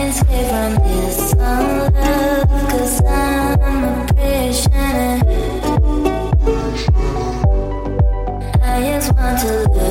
escape from this love, 'cause I'm a prisoner. I just want to live.